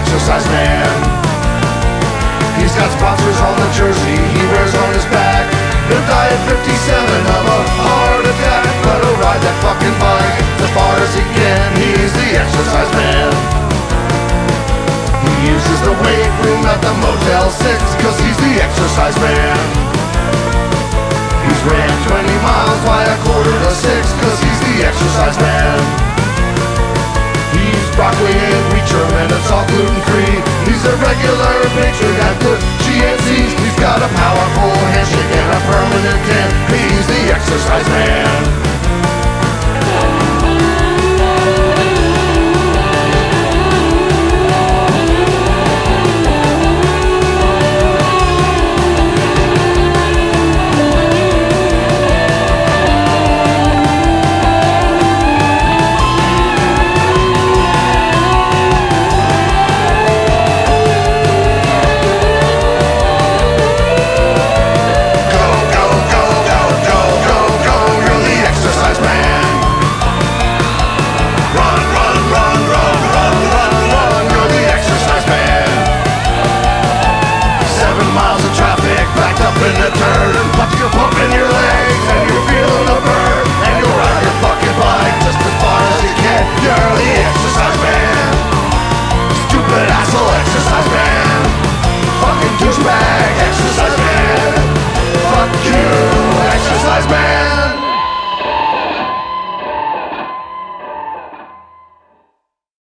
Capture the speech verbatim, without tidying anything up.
exercise man. He's got sponsors on the jersey he wears on his back. He'll die at fifty-seven of a heart attack, but he'll ride that fucking bike as far as he can. He's the exercise man. He uses the weight room at the Motel six, cause he's the exercise man. He's ran twenty miles by a quarter to six, cause he's the exercise man. He's broccoli and